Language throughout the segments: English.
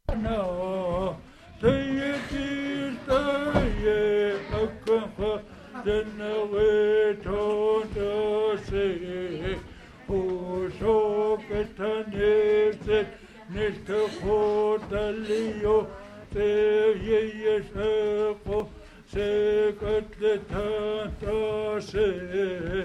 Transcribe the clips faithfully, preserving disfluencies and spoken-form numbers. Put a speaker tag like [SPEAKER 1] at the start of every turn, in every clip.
[SPEAKER 1] No, Deity stay a comfort, then away to the sea. Who so get a nest, nest for the Leo, say ye circle, say get the Tanta say.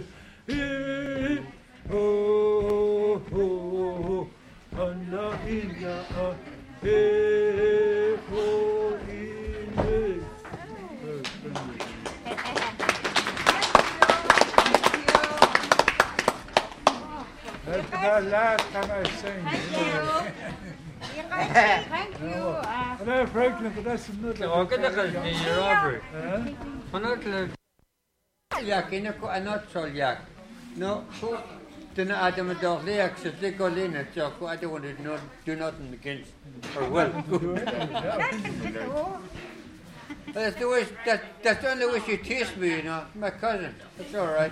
[SPEAKER 1] Oh, oh, and the India. Hey, for Ine. That's the last time I sing.
[SPEAKER 2] Thank you.
[SPEAKER 1] أنا Franklin that's another.
[SPEAKER 3] وكذا خلني رابر.
[SPEAKER 1] ها؟
[SPEAKER 3] هناك ياك إنكو أنا تشولياك. No, then Adam Dogleak says they go in at Jocko. I don't want to know, do nothing against or well. That's the way. That, that's the only way she teased me, you know. My cousin. That's all right.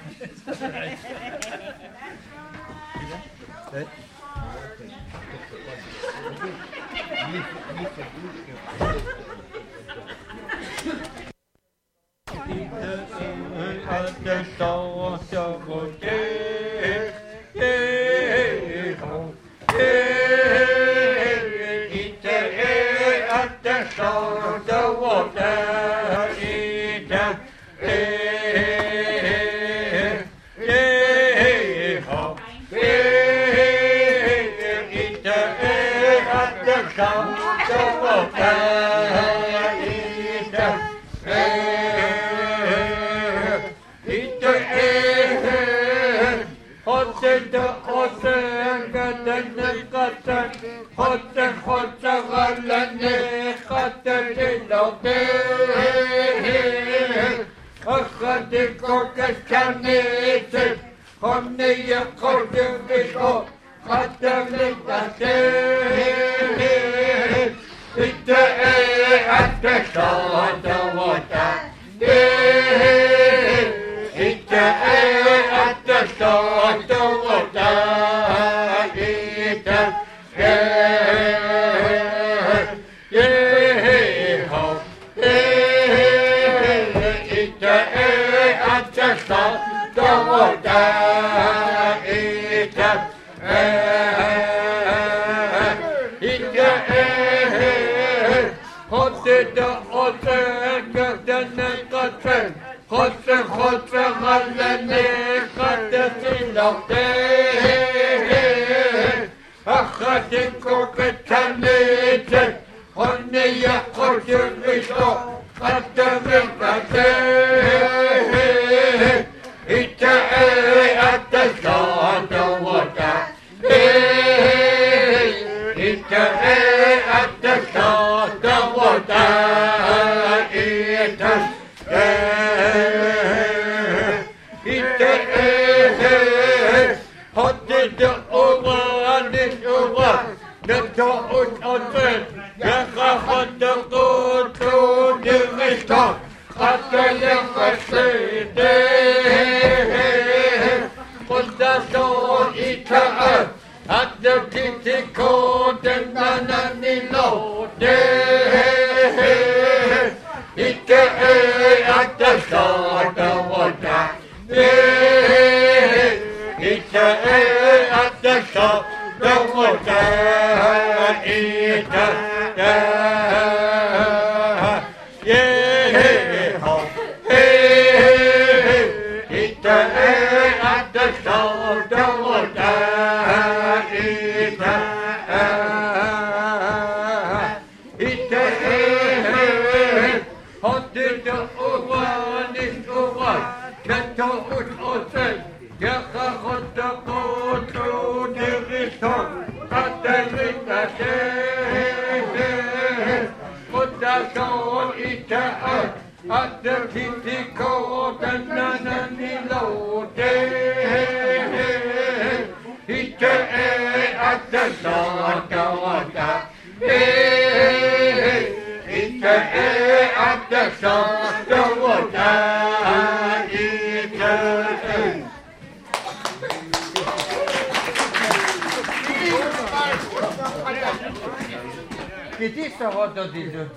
[SPEAKER 3] It is a what does it do?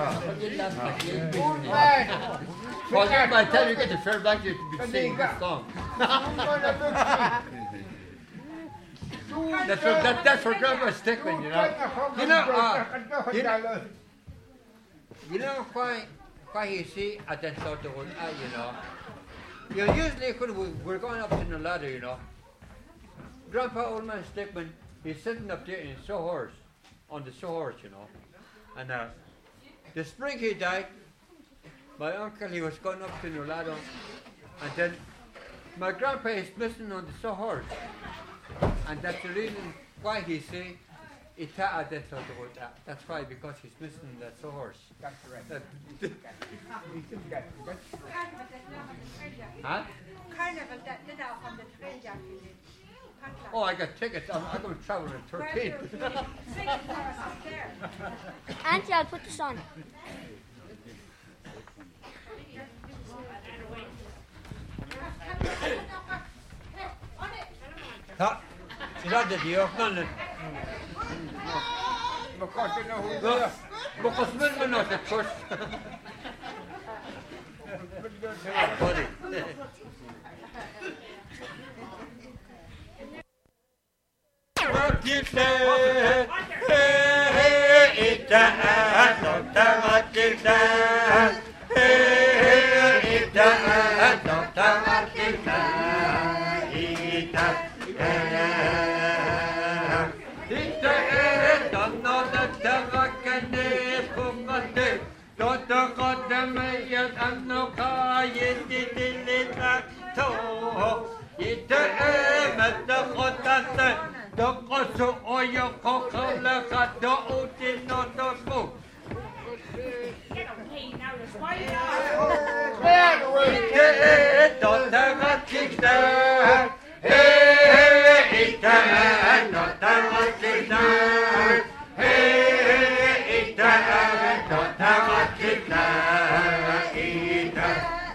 [SPEAKER 3] Well, by the time you get to Fairbanks, you should be singing this song. That's what, that, that's what Grandpa Stickman, you know. You know, uh, you know, you know why, why you see at that sort of one, uh, you know. You know, usually when we, we're going up in the ladder, you know, Grandpa Old Man Stickman, he's sitting up there in his horse, on the horse, you know. And uh, the spring he died, my uncle, he was going up to the ladder, and then my grandpa is missing on the horse. And that's the reason why he say, Ita that's That's why, because he's missing that horse.
[SPEAKER 1] That's right.
[SPEAKER 3] That,
[SPEAKER 2] Huh?
[SPEAKER 4] Carnival, that did out on the train jacket.
[SPEAKER 3] oh, I got tickets. I'm, I'm going to travel in thirteen.
[SPEAKER 2] Auntie, I'll put this on.
[SPEAKER 3] Ha, is that the deal? No, no.
[SPEAKER 1] Because you know who
[SPEAKER 3] Well, because men not at first. Buddy. What you say? Hey, it's a doctor. What you say? Hey, it's a doctor. What you say? It's a it's a another tavakane pumate. Doctor got the mayor and no car. It did it to. It's a matter of that. Dokoso oyo kokola kato uti no dosu. Ite dota gatita. Hey, ita dota gatita. Hey, ita dota gatita. Ita.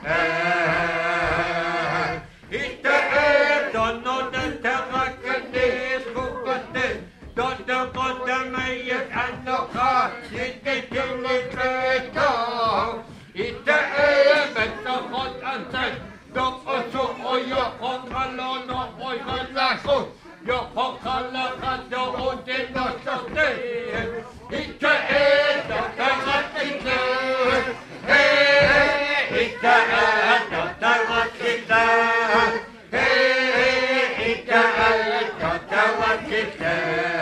[SPEAKER 3] Ita dono dota gatita. Doctor got the mayor and no car. It did it better. It's the air, but the hot and tight. Doctor, so oh, your concalo, no, oh, your lasso. Your concalo, and the old day, not the day. It's the air, Doctor Matilda. Hey, it's the air, Doctor Matilda. Hey, it's the air, Doctor Matilda.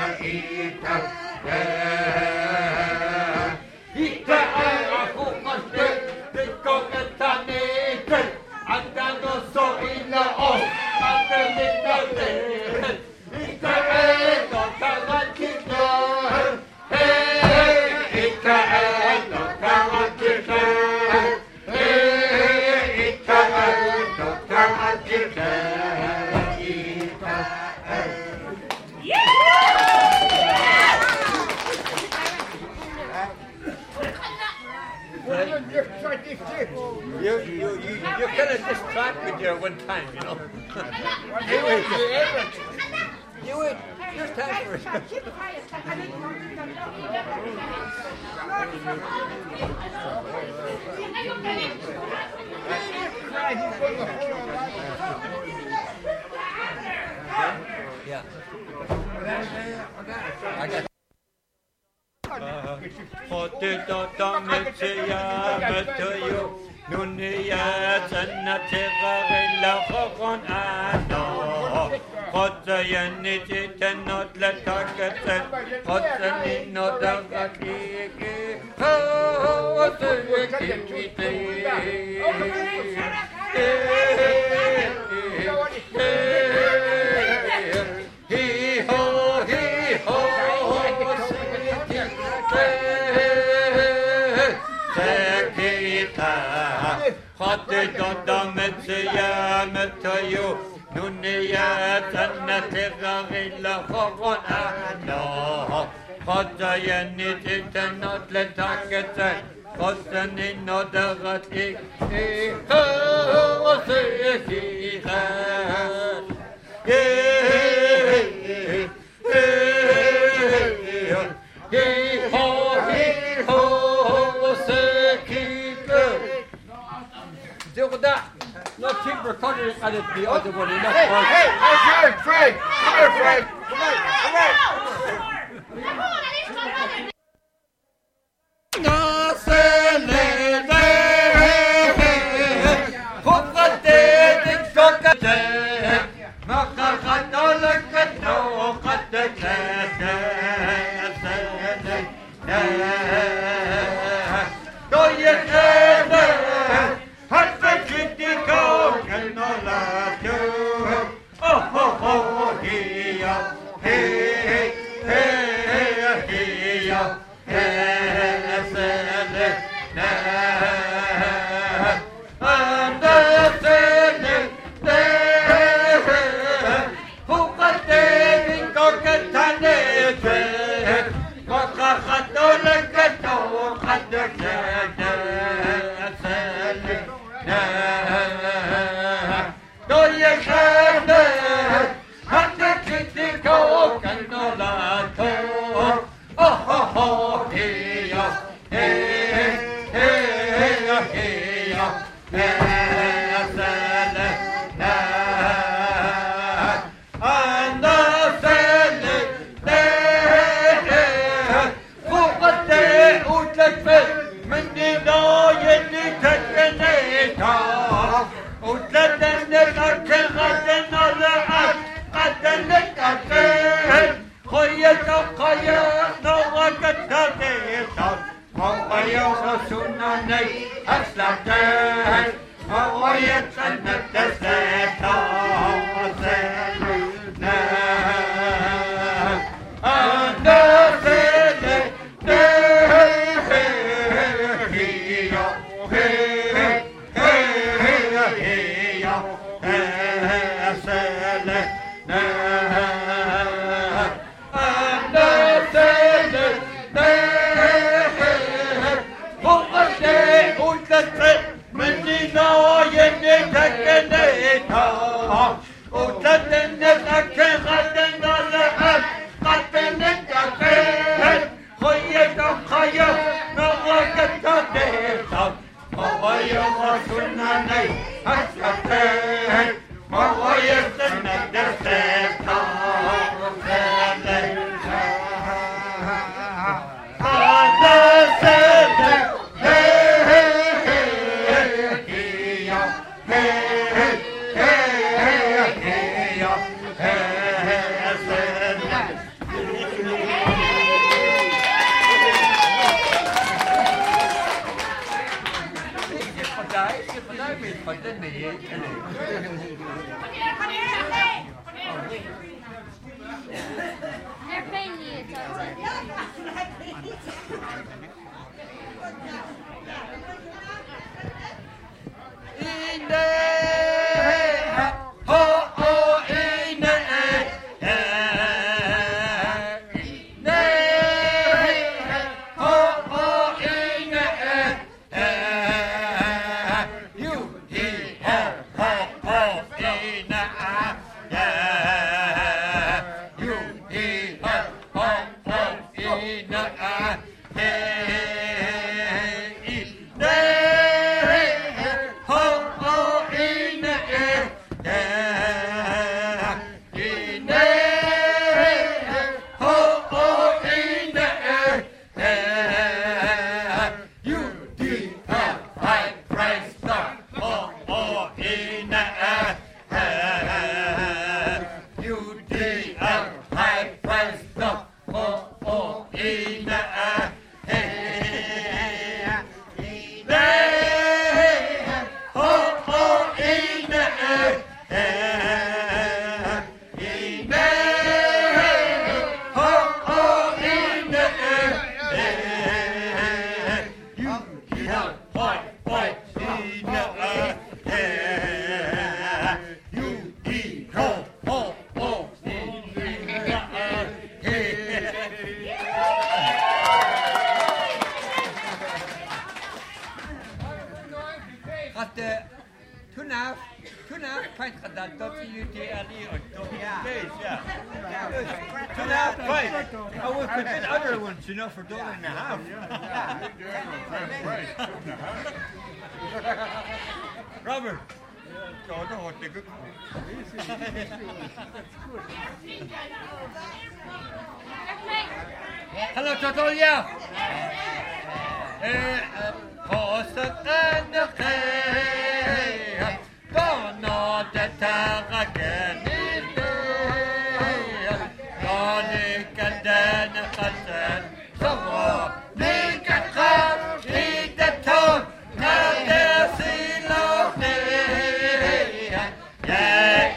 [SPEAKER 3] Andando so in the off, under the it's the end of the kingdom. Hey, it's the end of the kingdom. Hey, it's the end of the kingdom. You, you, you, you kind of distract with your one time, you know. You wait, you wait, just time for it. Yeah. I got Hotte da metja metju nunia tanna tegilla khon ano Hotte yenni tenot la takat Hotte no dagati ho hotte kimite he ho he ho Hotte da metja metju nunia tanna tegilla khon ano Hotte yenni tenot la takat Hotte no dagati ho hotte kimite Hey, hey, hey, hey, got it the other one enough.
[SPEAKER 1] Hey, hey, hey, Frank, come here, Frank. Come on, come on.
[SPEAKER 2] They're paying you, it sounds like.
[SPEAKER 3] You know, for dollar and a half. Robert, 저도 어때그? Hello, Totolia. Hoset en khay, Donna de Tagagen in day, Donica den Kassen, Savo, Nika Khan, in the town, now there's sea love day. Yeah,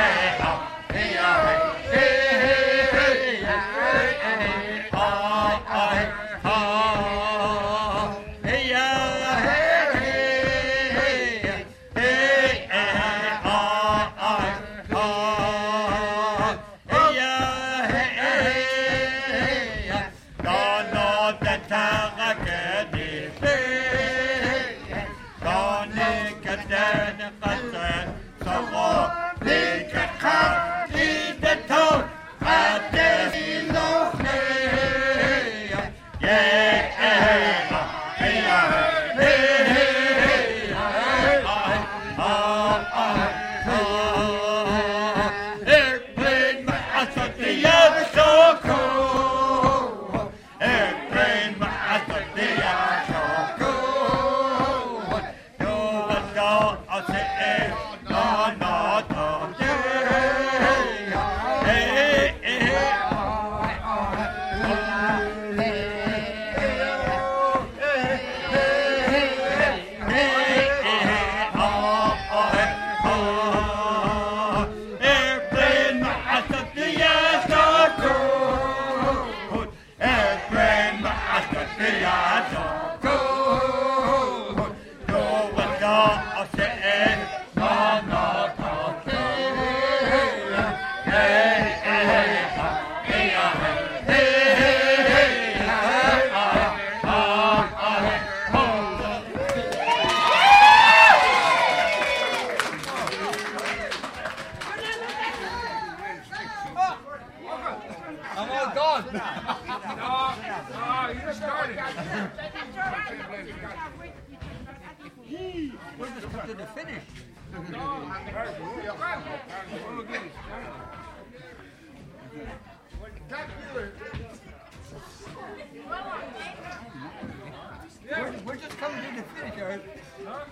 [SPEAKER 3] We're just coming to the finish, Eric. Huh?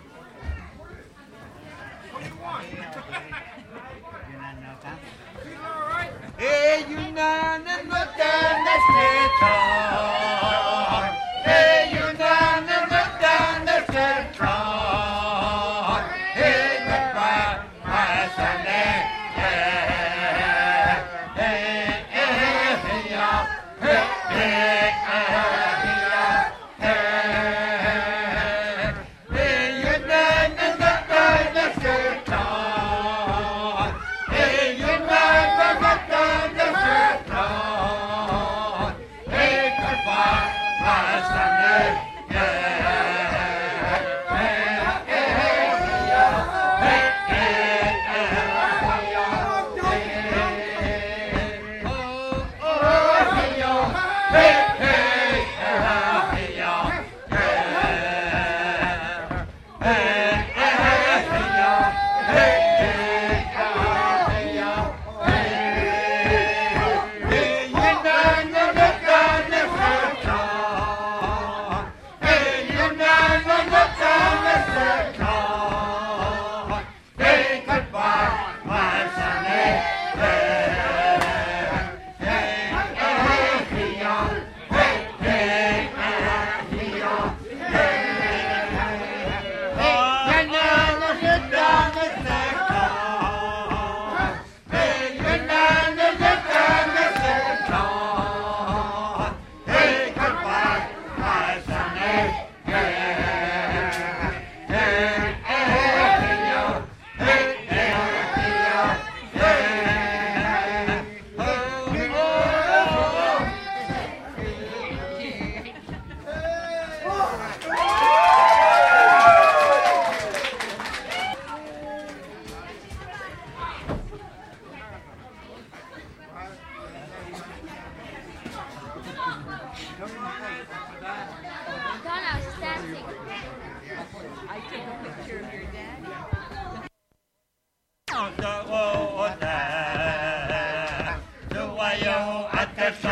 [SPEAKER 3] What do you want? You not know that? Feeling all right? Hey, you not know the street. Hey, you not know the street. Hey, goodbye, my Sunday. Hey, hey, hey, yeah. Hey, hey,
[SPEAKER 2] Donna was dancing.
[SPEAKER 4] I took a picture of your dad.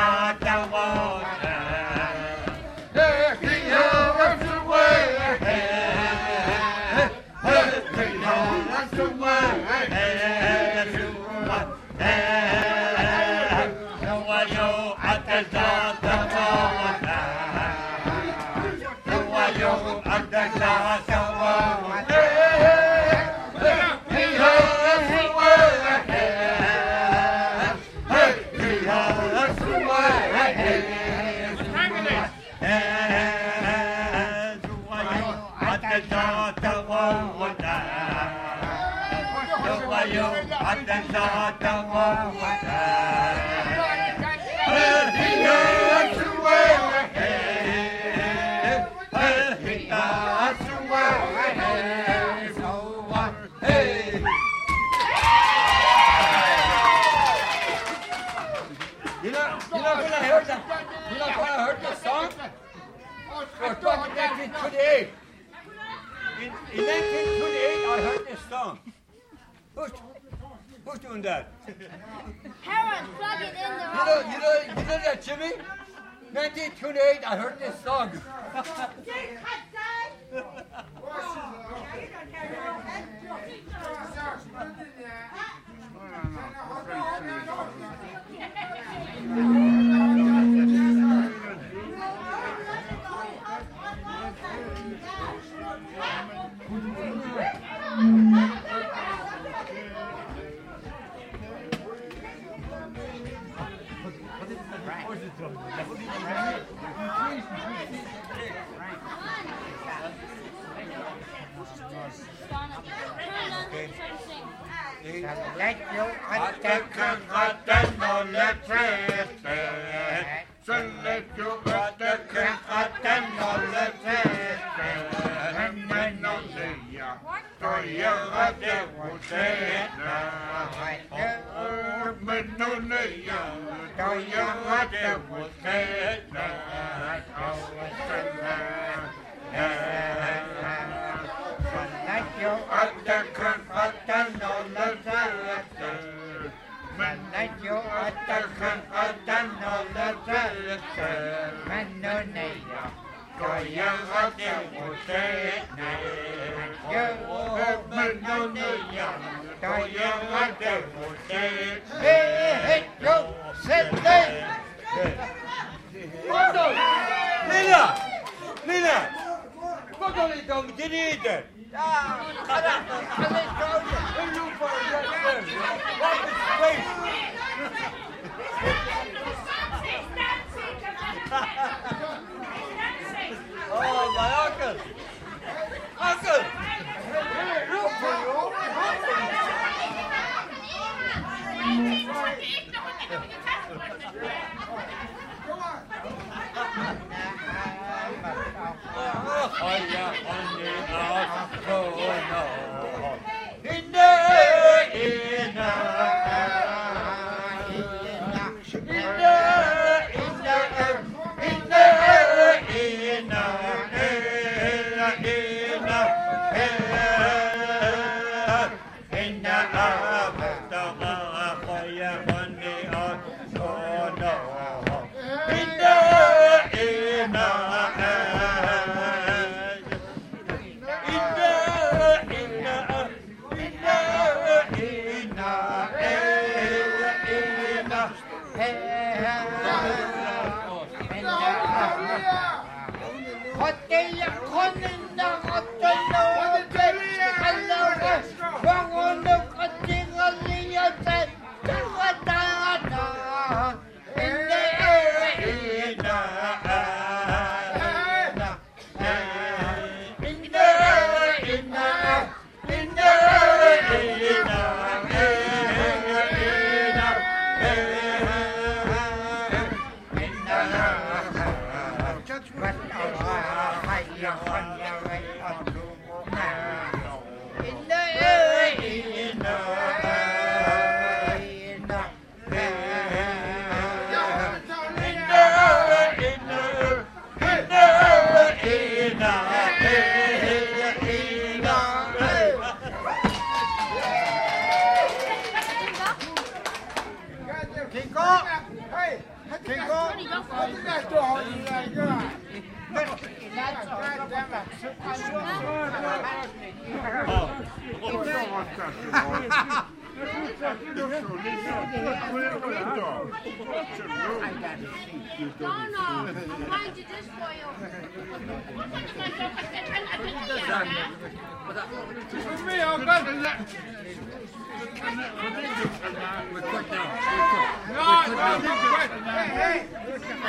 [SPEAKER 3] You know, you know when I heard that, you know when I heard this song? It was back in nineteen twenty-eight. In, in nineteen twenty-eight, I heard this song. Who's, who's doing that?
[SPEAKER 2] Harold, plug it in the
[SPEAKER 3] You know, you know, you know that, Jimmy? nineteen twenty-eight, I heard this song.
[SPEAKER 5] Let you attack and attend on the trip. So let you attack and attend on the trip. And then on the year, to you a devil said, oh, but no, the year, to you a devil said, let you attack and attend on the trip. Let you attack and attend on the trip. And no, the year, to you a devil said, you, but no, the year, to you a devil said, hey, you, sit there.
[SPEAKER 3] Lila! Lila! Wat wil ik dan? Dit niet. Ja, ga daar. Ga daar. Een loop voor een Wat is space? Oh, my uncle. Uncle! Look for you. In the
[SPEAKER 2] 你的火。
[SPEAKER 1] 那多好几个一个。
[SPEAKER 2] Donna, I'm going to this for you.
[SPEAKER 3] We're quick now.
[SPEAKER 1] No, no, no, hey, hey.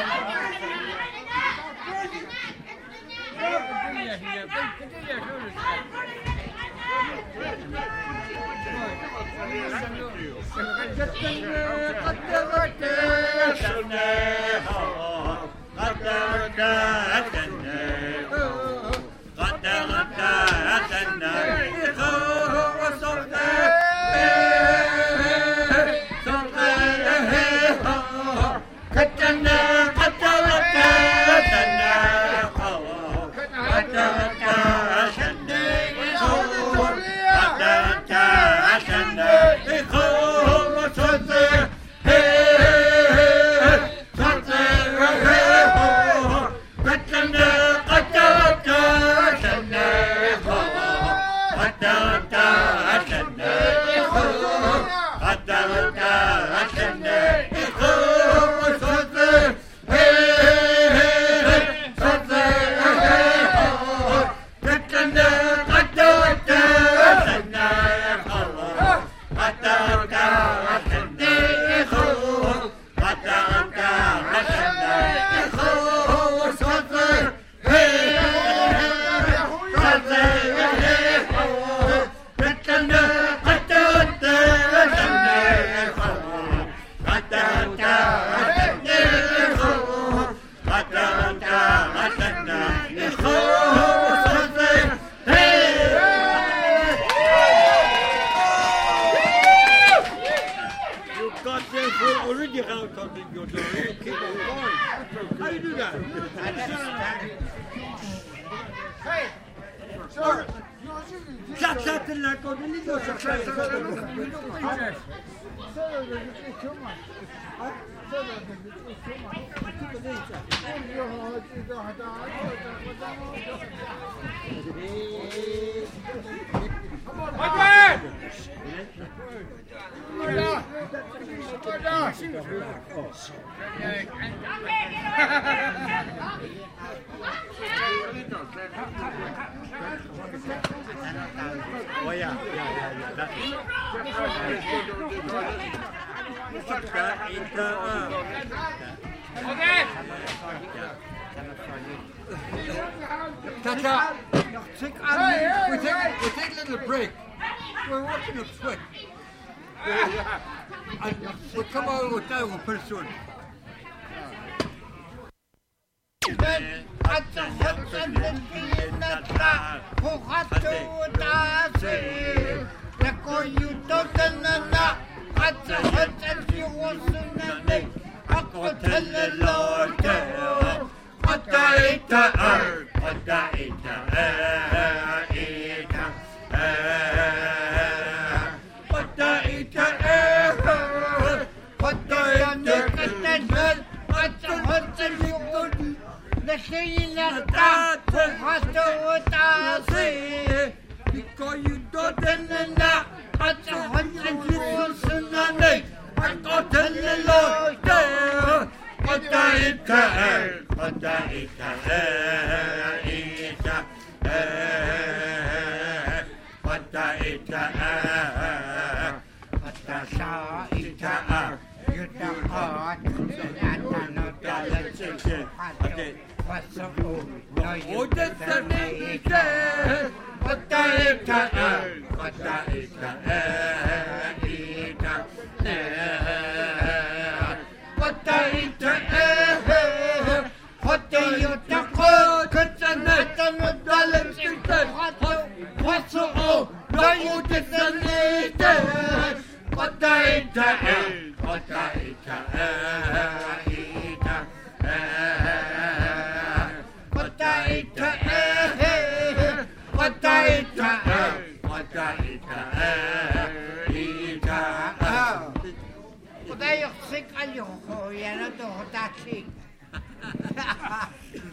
[SPEAKER 3] Oh yeah, yeah, yeah, yeah. That
[SPEAKER 1] Okay.
[SPEAKER 3] Tata, take,
[SPEAKER 1] Hey, hey,
[SPEAKER 3] we take
[SPEAKER 1] hey.
[SPEAKER 3] we take a little break. We're watching a flick. And we'll come out with that one pretty soon.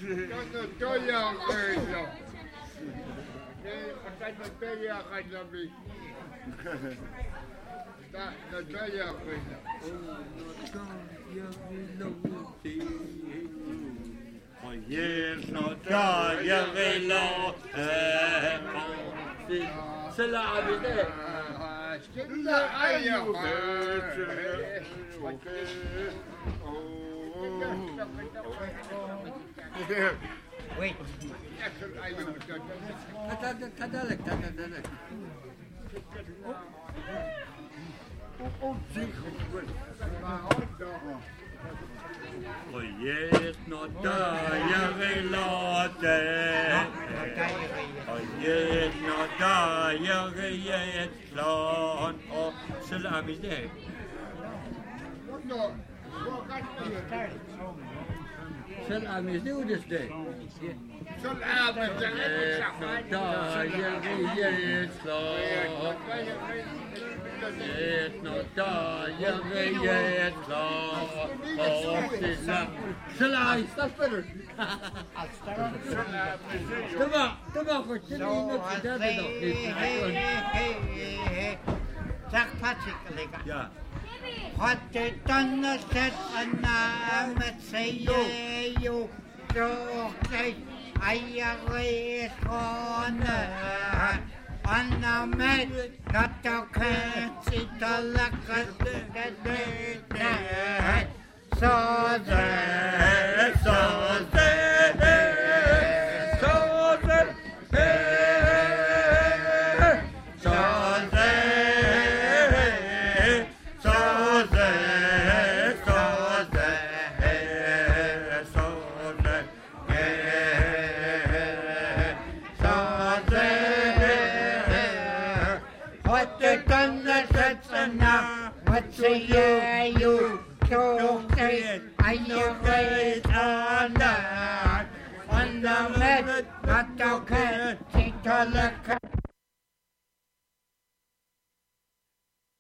[SPEAKER 3] Yes, no Diagelo. C'est la vérité.
[SPEAKER 5] Wait.
[SPEAKER 3] Tadalek, tadalek. Oh yes, no Diagelo. Oh yes, no Diagelo. Oh, c'est la vérité. C'est la vérité ou this day? Yes, no Diagelo. Yes, no c'est la that's better. Demain, demain, for
[SPEAKER 5] So I say, Jack Patrick, like,
[SPEAKER 3] Yeah.
[SPEAKER 5] what they done the set and I'm say you do I raise on on the med not to catch it to look at the so there so there
[SPEAKER 3] So there,
[SPEAKER 5] so there
[SPEAKER 3] so there,
[SPEAKER 5] so there
[SPEAKER 3] so there.
[SPEAKER 5] What the thunder sets and now, what say yeah, you so say, I you raise on the, on the med, not okay, take a look at